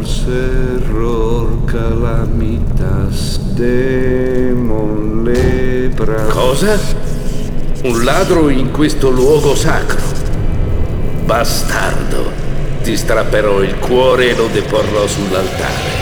forse error calamitas demon lepra. Cosa? Un ladro in questo luogo sacro? Bastardo, ti strapperò il cuore e lo deporrò sull'altare.